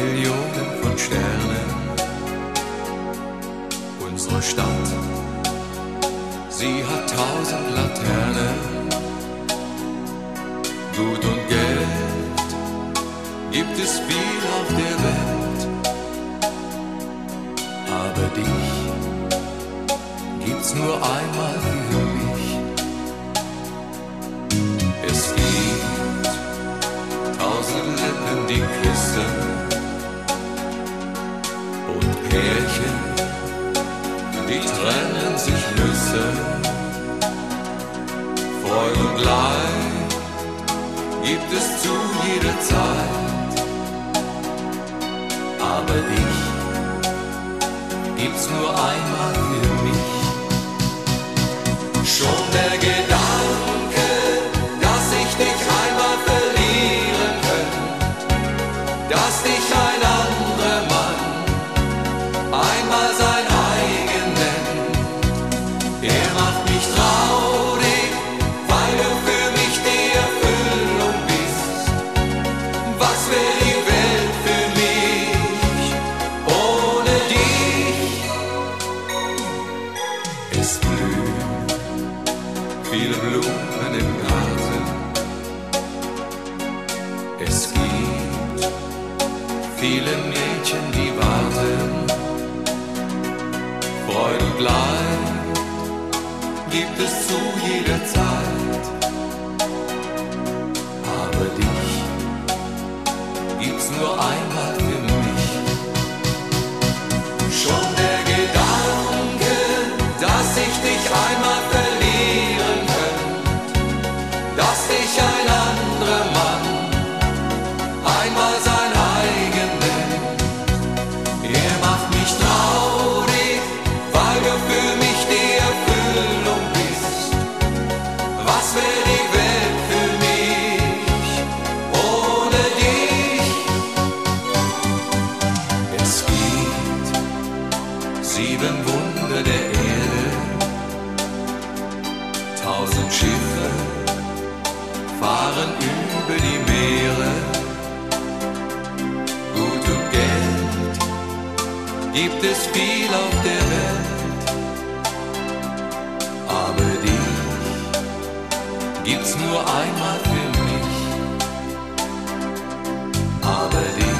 Millionen von Sternen. Unsere Stadt, sie hat 1000 Laternen. Gut und Geld gibt es viel auf der Welt, aber dich gibt's nur einmal für mich. Es gibt 1000 Lippen, die küssen, und Pärchen, die trennen sich müssen. Freude und Leid gibt es zu jeder Zeit, aber dich gibt's nur einmal für mich. Schon der Gedanke, dass ich dich einmal verlieren könnte, dass dich ein anderer Mann einmal sein eigen nennt, er macht mich traurig, weil du für mich die Erfüllung bist. Was wäre die Welt für mich ohne dich? Es blühen viele Blumen im Garten. Es gibt viele Mädchen, die warten. Freude und Leid gibt es zu jeder Zeit, aber dich gibt's nur einmal für mich. Schon der Gedanke, dass ich dich einmal verlieren könnte, dass dich ein anderer Mann einmal sein eigen nennt, er macht mich traurig, weil du für mich die Erfüllung bist. Was wäre die Welt für mich ohne dich? Es gibt 7 Wunder der Erde, 1000 Schiffe fahren über die Meere. Gut und Geld gibt es viel auf der Welt, aber dich gibt's nur einmal für mich, aber dich